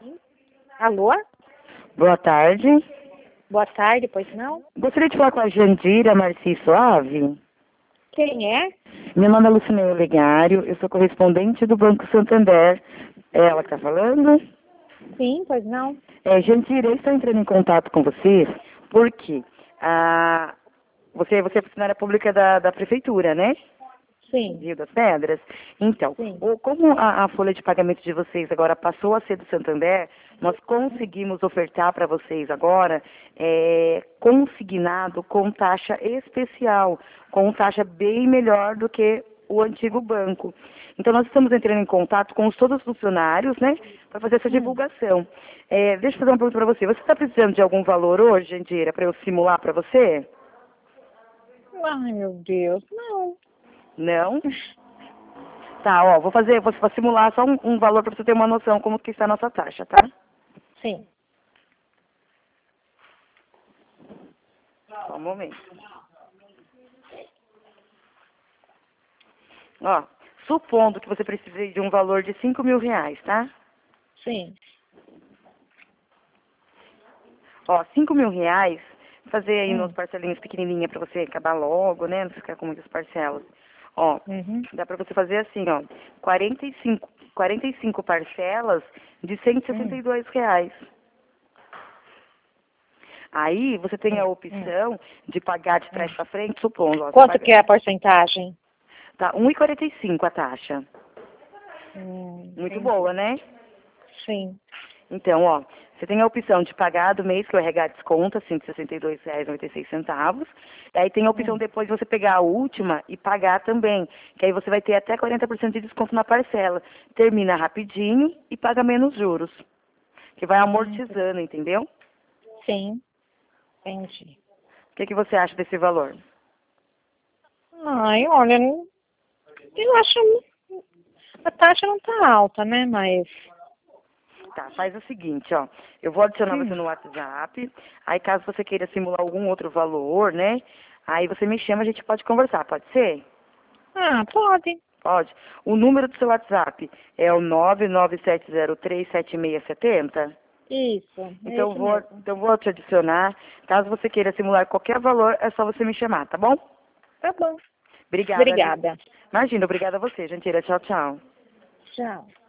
Alô? Boa tarde. Boa tarde, pois não? Gostaria de falar com a Jandira Marci Suave. Quem é? Meu nome é Lucineio Legário, eu sou correspondente do Banco Santander. É ela que está falando? Sim, pois não? Jandira, eu estou entrando em contato com você porque você é funcionária pública da prefeitura, né? Sim, Rio das Pedras. Então, sim. como a folha de pagamento de vocês agora passou a ser do Santander, nós conseguimos ofertar para vocês agora consignado com taxa especial, com taxa bem melhor do que o antigo banco. Então, nós estamos entrando em contato com todos os funcionários, né, para fazer essa divulgação. Deixa eu fazer uma pergunta para você. Você está precisando de algum valor hoje, Jandira, para eu simular para você? Ai, meu Deus, não. Não? Tá, ó, vou simular só um valor para você ter uma noção como que está a nossa taxa, tá? Sim. Só um momento. Ó, supondo que você precise de um valor de R$ 5.000, tá? Sim. Ó, R$ 5.000, fazer aí nos parcelinhos pequenininha para você acabar logo, né? Não ficar com muitas parcelas. Ó, Uhum. dá para você fazer assim, ó, 45 parcelas de R$ 162. Aí você tem a opção de pagar de trás para frente, supondo, ó, você Quanto paga, que é a porcentagem? tá, 1,45 a taxa. Muito Entendi. boa, né? Sim. Então, ó, você tem a opção de pagar do mês, que o RH desconta, assim, de R$ 62,96. E aí tem a opção depois de você pegar a última e pagar também, que aí você vai ter até 40% de desconto na parcela. Termina rapidinho e paga menos juros, que vai amortizando, entendeu? Sim. Entendi. O que você acha desse valor? Ai, olha, eu acho a taxa não tá alta, né? Mas. Tá, faz o seguinte, ó. Eu vou adicionar você no WhatsApp. Aí caso você queira simular algum outro valor, né? Aí você me chama, a gente pode conversar, pode ser? Ah, pode. Pode. O número do seu WhatsApp é o 997037670. Isso, é Então isso mesmo. vou te adicionar. Caso você queira simular qualquer valor, é só você me chamar, tá bom? Tá bom. Obrigada. Obrigada. Imagina, obrigada a você, Gentila. Tchau, tchau. Tchau.